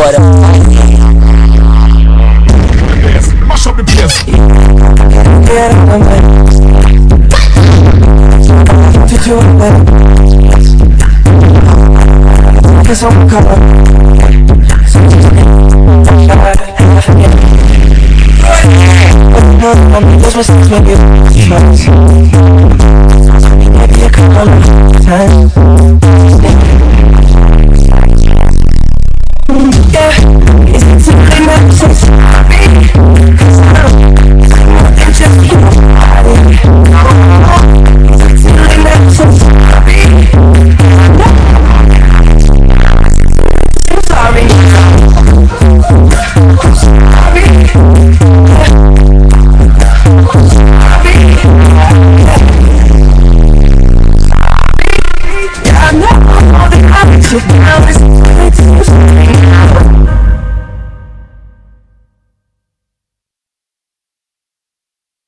water. Mash up the place. Cause I'm caught. Those mistakes make you trust. Maybe a couple of times.